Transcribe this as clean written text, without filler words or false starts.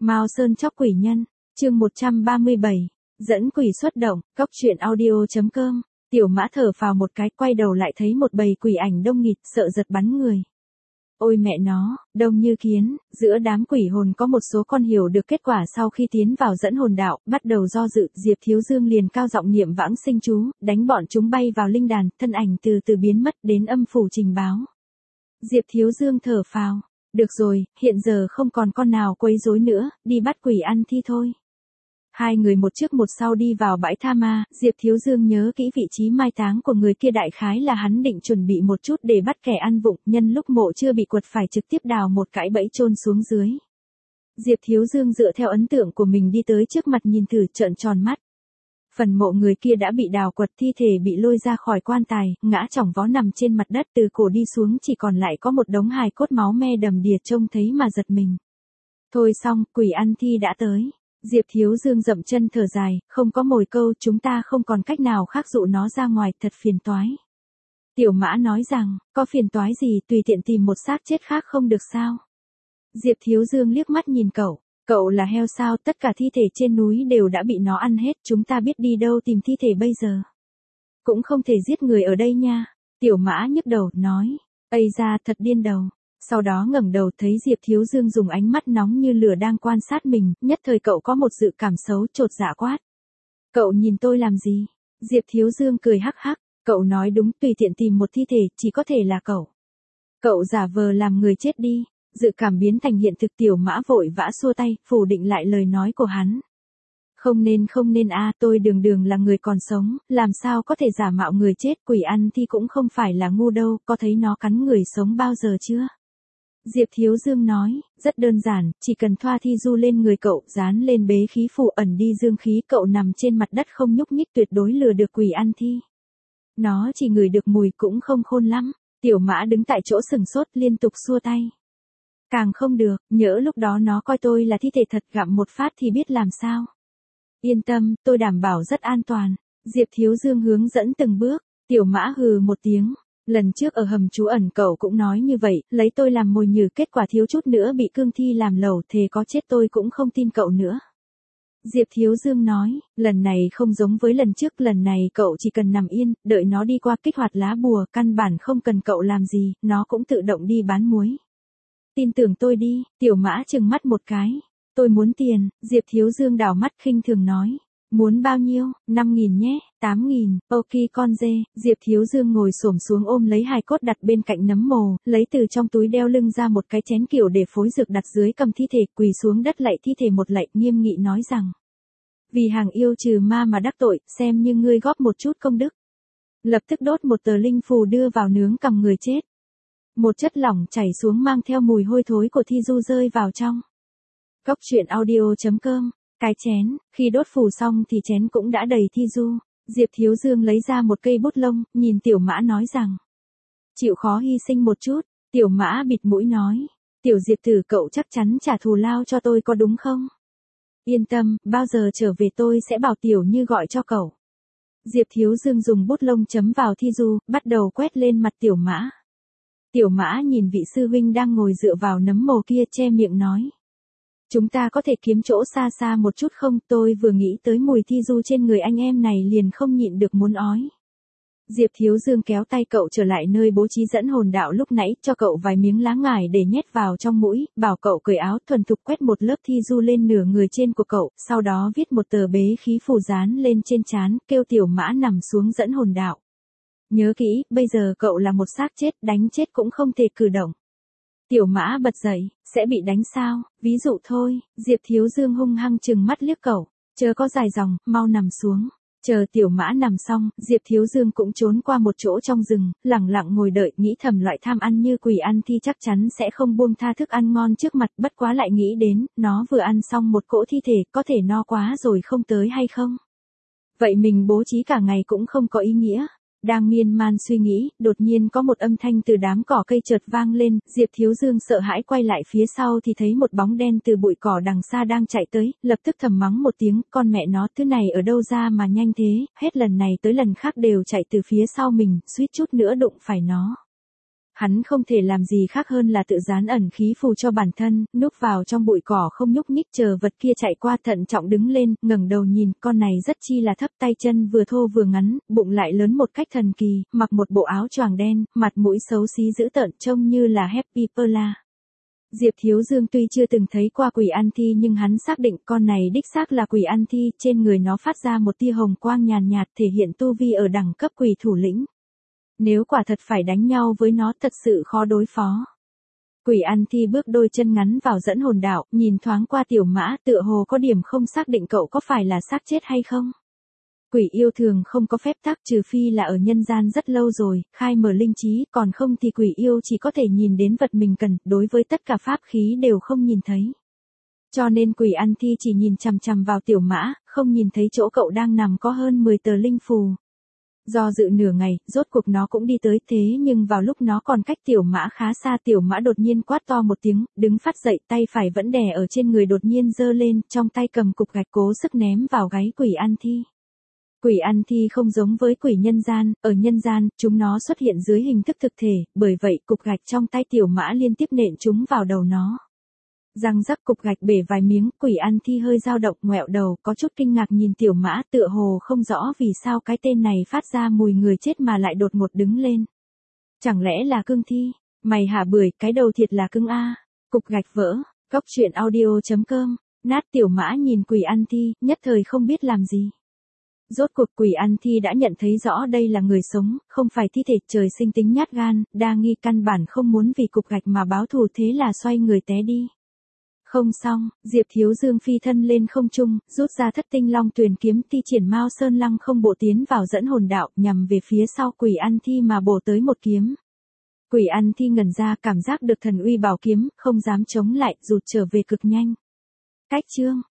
Mao Sơn chóc quỷ nhân, chương 137, dẫn quỷ xuất động, cóc truyện audio.com. Tiểu Mã thở phào một cái, quay đầu lại thấy một bầy quỷ ảnh đông nghịt, sợ giật bắn người. Ôi mẹ nó, đông như kiến, giữa đám quỷ hồn có một số con hiểu được kết quả sau khi tiến vào dẫn hồn đạo, bắt đầu do dự, Diệp Thiếu Dương liền cao giọng niệm vãng sinh chú, đánh bọn chúng bay vào linh đàn, thân ảnh từ từ biến mất đến âm phủ trình báo. Diệp Thiếu Dương thở phào, được rồi, hiện giờ không còn con nào quấy rối nữa, đi bắt quỷ ăn thi thôi. Hai người một trước một sau đi vào bãi tha ma, Diệp Thiếu Dương nhớ kỹ vị trí mai táng của người kia, đại khái là hắn định chuẩn bị một chút để bắt kẻ ăn vụng, nhân lúc mộ chưa bị quật phải trực tiếp đào một cái bẫy chôn xuống dưới. Diệp Thiếu Dương dựa theo ấn tượng của mình đi tới trước mặt nhìn thử, trợn tròn mắt. Phần mộ người kia đã bị đào quật, thi thể bị lôi ra khỏi quan tài, ngã chỏng vó nằm trên mặt đất, từ cổ đi xuống chỉ còn lại có một đống hài cốt máu me đầm đìa, trông thấy mà giật mình. Thôi xong, quỷ ăn thi đã tới. Diệp Thiếu Dương dậm chân thở dài, không có mồi câu, chúng ta không còn cách nào khác dụ nó ra ngoài, thật phiền toái. Tiểu Mã nói rằng, có phiền toái gì, tùy tiện tìm một xác chết khác không được sao? Diệp Thiếu Dương liếc mắt nhìn cậu là heo sao, tất cả thi thể trên núi đều đã bị nó ăn hết, chúng ta biết đi đâu tìm thi thể bây giờ. Cũng không thể giết người ở đây nha. Tiểu Mã nhức đầu, nói, ây da, thật điên đầu. Sau đó ngẩng đầu thấy Diệp Thiếu Dương dùng ánh mắt nóng như lửa đang quan sát mình, nhất thời cậu có một dự cảm xấu, chột dạ quát. Cậu nhìn tôi làm gì? Diệp Thiếu Dương cười hắc hắc, cậu nói đúng, tùy tiện tìm một thi thể, chỉ có thể là cậu. Cậu giả vờ làm người chết đi. Dự cảm biến thành hiện thực, Tiểu Mã vội vã xua tay, phủ định lại lời nói của hắn. Không nên tôi đường là người còn sống, làm sao có thể giả mạo người chết, quỷ ăn thi cũng không phải là ngu đâu, có thấy nó cắn người sống bao giờ chưa? Diệp Thiếu Dương nói, rất đơn giản, chỉ cần thoa thi du lên người cậu, dán lên bế khí phù ẩn đi dương khí, cậu nằm trên mặt đất không nhúc nhích, tuyệt đối lừa được quỷ ăn thi. Nó chỉ ngửi được mùi cũng không khôn lắm. Tiểu Mã đứng tại chỗ sừng sốt, liên tục xua tay. Càng không được, nhỡ lúc đó nó coi tôi là thi thể thật, gặm một phát thì biết làm sao. Yên tâm, tôi đảm bảo rất an toàn. Diệp Thiếu Dương hướng dẫn từng bước. Tiểu Mã hừ một tiếng. Lần trước ở hầm trú ẩn cậu cũng nói như vậy, lấy tôi làm mồi nhử, kết quả thiếu chút nữa bị cương thi làm lẩu, thề có chết tôi cũng không tin cậu nữa. Diệp Thiếu Dương nói, lần này không giống với lần trước, lần này cậu chỉ cần nằm yên, đợi nó đi qua kích hoạt lá bùa, căn bản không cần cậu làm gì, nó cũng tự động đi bán muối. Tin tưởng tôi đi. Tiểu Mã trừng mắt một cái. Tôi muốn tiền. Diệp Thiếu Dương đảo mắt khinh thường nói. Muốn bao nhiêu? 5.000 nhé, 8.000, ok con dê. Diệp Thiếu Dương ngồi xổm xuống ôm lấy hài cốt đặt bên cạnh nấm mồ, lấy từ trong túi đeo lưng ra một cái chén kiểu để phối dược đặt dưới cầm thi thể, quỳ xuống đất lạy thi thể một lạy, nghiêm nghị nói rằng. Vì hàng yêu trừ ma mà đắc tội, xem như ngươi góp một chút công đức. Lập tức đốt một tờ linh phù đưa vào nướng cầm người chết. Một chất lỏng chảy xuống mang theo mùi hôi thối của thi du rơi vào trong. Cóc truyện audio.com. Cái chén, khi đốt phù xong thì chén cũng đã đầy thi du. Diệp Thiếu Dương lấy ra một cây bút lông, nhìn Tiểu Mã nói rằng. Chịu khó hy sinh một chút. Tiểu Mã bịt mũi nói. Tiểu Diệp tử, cậu chắc chắn trả thù lao cho tôi có đúng không? Yên tâm, bao giờ trở về tôi sẽ bảo Tiểu Như gọi cho cậu. Diệp Thiếu Dương dùng bút lông chấm vào thi du, bắt đầu quét lên mặt Tiểu Mã. Tiểu Mã nhìn vị sư huynh đang ngồi dựa vào nấm mồ kia, che miệng nói. Chúng ta có thể kiếm chỗ xa xa một chút không, tôi vừa nghĩ tới mùi thi du trên người anh em này liền không nhịn được muốn ói. Diệp Thiếu Dương kéo tay cậu trở lại nơi bố trí dẫn hồn đạo lúc nãy, cho cậu vài miếng lá ngải để nhét vào trong mũi, bảo cậu cởi áo, thuần thục quét một lớp thi du lên nửa người trên của cậu, sau đó viết một tờ bế khí phù dán lên trên trán, kêu Tiểu Mã nằm xuống dẫn hồn đạo. Nhớ kỹ, bây giờ cậu là một xác chết, đánh chết cũng không thể cử động. Tiểu Mã bật dậy, sẽ bị đánh sao, ví dụ thôi. Diệp Thiếu Dương hung hăng trừng mắt liếc cậu, chớ có dài dòng, mau nằm xuống. Chờ Tiểu Mã nằm xong, Diệp Thiếu Dương cũng trốn qua một chỗ trong rừng, lẳng lặng ngồi đợi, nghĩ thầm loại tham ăn như quỷ ăn thi chắc chắn sẽ không buông tha thức ăn ngon trước mặt, bất quá lại nghĩ đến, nó vừa ăn xong một cỗ thi thể, có thể no quá rồi không tới hay không? Vậy mình bố trí cả ngày cũng không có ý nghĩa. Đang miên man suy nghĩ, đột nhiên có một âm thanh từ đám cỏ cây chợt vang lên, Diệp Thiếu Dương sợ hãi quay lại phía sau thì thấy một bóng đen từ bụi cỏ đằng xa đang chạy tới, lập tức thầm mắng một tiếng, con mẹ nó, thứ này ở đâu ra mà nhanh thế, hết lần này tới lần khác đều chạy từ phía sau mình, suýt chút nữa đụng phải nó. Hắn không thể làm gì khác hơn là tự dán ẩn khí phù cho bản thân, núp vào trong bụi cỏ không nhúc nhích chờ vật kia chạy qua, thận trọng đứng lên, ngẩng đầu nhìn, con này rất chi là thấp, tay chân vừa thô vừa ngắn, bụng lại lớn một cách thần kỳ, mặc một bộ áo choàng đen, mặt mũi xấu xí dữ tợn, trông như là Happy Perla. Diệp Thiếu Dương tuy chưa từng thấy qua quỷ ăn thi nhưng hắn xác định con này đích xác là quỷ ăn thi, trên người nó phát ra một tia hồng quang nhàn nhạt thể hiện tu vi ở đẳng cấp quỷ thủ lĩnh. Nếu quả thật phải đánh nhau với nó thật sự khó đối phó. Quỷ ăn thi bước đôi chân ngắn vào dẫn hồn đạo, nhìn thoáng qua Tiểu Mã, tựa hồ có điểm không xác định cậu có phải là xác chết hay không. Quỷ yêu thường không có phép tắc, trừ phi là ở nhân gian rất lâu rồi, khai mở linh trí, còn không thì quỷ yêu chỉ có thể nhìn đến vật mình cần, đối với tất cả pháp khí đều không nhìn thấy. Cho nên quỷ ăn thi chỉ nhìn chằm chằm vào Tiểu Mã, không nhìn thấy chỗ cậu đang nằm có hơn 10 tờ linh phù. Do dự nửa ngày, rốt cuộc nó cũng đi tới, thế nhưng vào lúc nó còn cách Tiểu Mã khá xa, Tiểu Mã đột nhiên quát to một tiếng, đứng phát dậy, tay phải vẫn đè ở trên người đột nhiên giơ lên, trong tay cầm cục gạch cố sức ném vào gáy quỷ ăn thi. Quỷ ăn thi không giống với quỷ nhân gian, ở nhân gian, chúng nó xuất hiện dưới hình thức thực thể, bởi vậy cục gạch trong tay Tiểu Mã liên tiếp nện chúng vào đầu nó. Răng rắc, cục gạch bể vài miếng, quỷ ăn thi hơi dao động, ngoẹo đầu, có chút kinh ngạc nhìn Tiểu Mã, tựa hồ không rõ vì sao cái tên này phát ra mùi người chết mà lại đột ngột đứng lên. Chẳng lẽ là cương thi? Mày hả bưởi, cái đầu thiệt là cưng a. Cục gạch vỡ, Cóc Truyện Audio.com. Nát. Tiểu Mã nhìn quỷ ăn thi, nhất thời không biết làm gì. Rốt cuộc quỷ ăn thi đã nhận thấy rõ đây là người sống, không phải thi thể, trời sinh tính nhát gan, đa nghi, căn bản không muốn vì cục gạch mà báo thù, thế là xoay người té đi. Không xong, Diệp Thiếu Dương phi thân lên không trung, rút ra Thất Tinh Long Tuyền kiếm, thi triển Mao Sơn Lăng không bộ tiến vào dẫn hồn đạo, nhằm về phía sau quỷ ăn thi mà bổ tới một kiếm. Quỷ ăn thi ngẩn ra, cảm giác được thần uy bảo kiếm, không dám chống lại, rụt trở về cực nhanh. Cách chương